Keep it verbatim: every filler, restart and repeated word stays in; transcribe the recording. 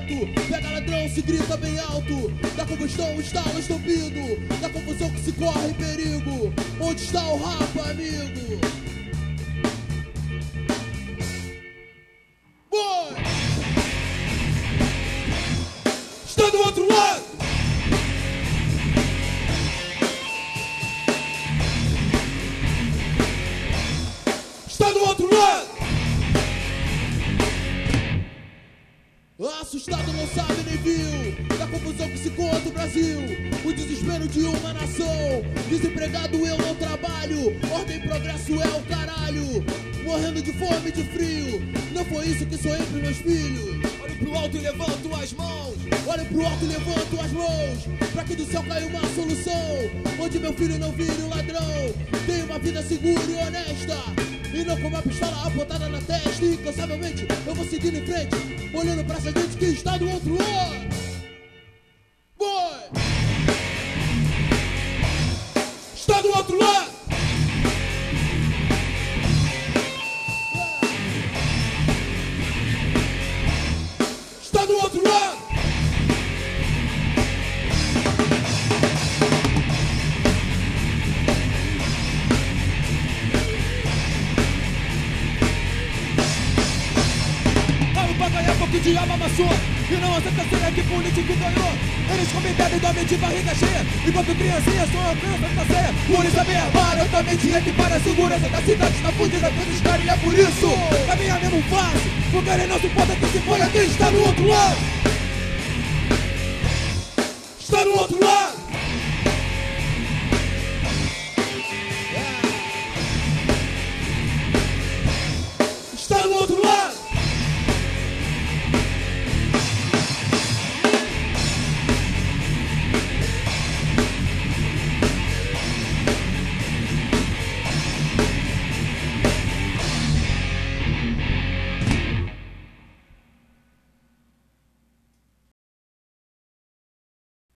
assalto. Pega ladrão, se grita bem alto. Da combustão está o estampido, da confusão que se corre perigo. Onde está o rapa, amigo? Boy! Está do outro lado! Está do outro lado! Assustado não sabe nem viu da confusão que se conta o Brasil. O desespero de uma nação. Desempregado eu não trabalho. Ordem e progresso é o caralho. Morrendo de fome e de frio. Não foi isso que sonhei pros meus filhos. Olho pro alto e levanto as mãos. Olho pro alto e levanto as mãos. Pra que do céu caia uma solução. Onde meu filho não vire um ladrão. Tenha uma vida segura e honesta. E não com uma pistola apontada na testa. E incansavelmente eu vou seguindo em frente, olhando pra essa gente que está do outro lado. Boy! Está do outro lado! Está do outro lado! Que o diabo amassou e não aceita ser é que político ganhou. Eles comem bebem e dormem de barriga cheia, enquanto criancinhas são alcançam da ceia. Por isso a minha vara altamente equipada. A segurança da cidade está fudida pelos caras. E é por isso caminha mesmo fácil, porque ele não se importa que se for. Quem está no outro lado. Está no outro lado.